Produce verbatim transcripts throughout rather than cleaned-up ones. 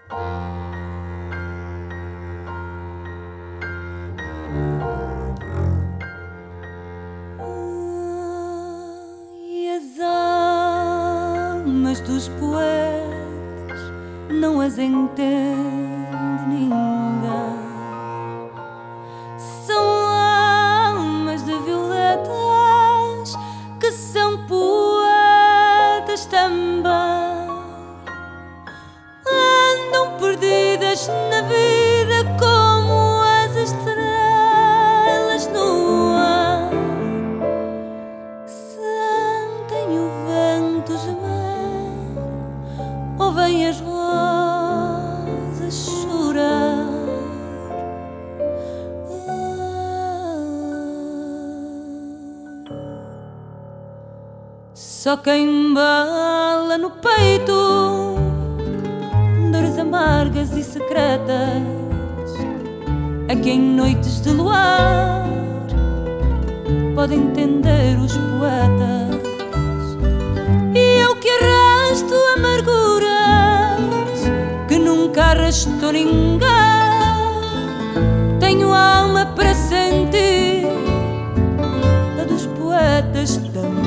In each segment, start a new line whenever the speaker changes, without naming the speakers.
E as almas dos poetas não as entende ninguém. São almas de violetas que são poetas também. Andam perdidas na vida como as estrelas no ar. Sentem o vento gemer, ouvem as rosas chorar. Só quem embala no peito dores amargas e secretas é que em noites de luar pode entender os poetas. E eu que arrasto amarguras que nunca arrastou ninguém, tenho alma para sentir a dos poetas também.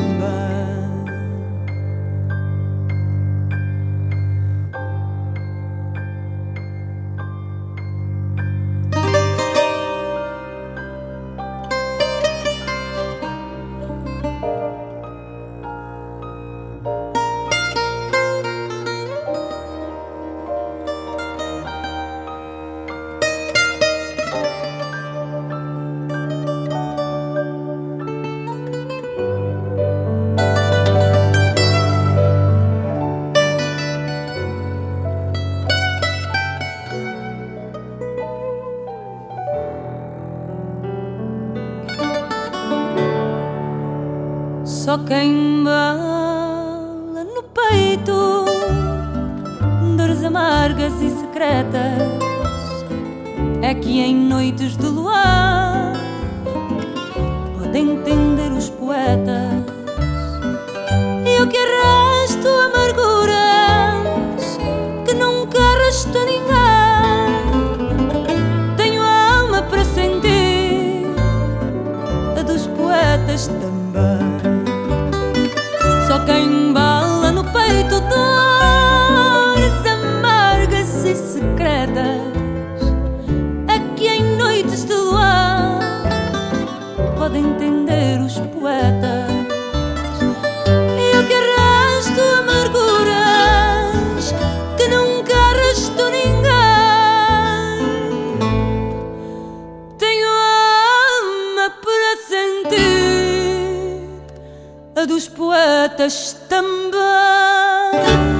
Só quem embala no peito dores amargas e secretas é que em noites de luar pode entender os poetas. Eu que arrasto amarguras que nunca arrastou ninguém, tenho alma para sentir a dos poetas também. Só quem embala no peito dores amargas e secretas é que em noites de luar pode entender os poetas. Eu que arrasto amarguras que nunca arrastou ninguém, tenho alma para sentir a dos poetas também.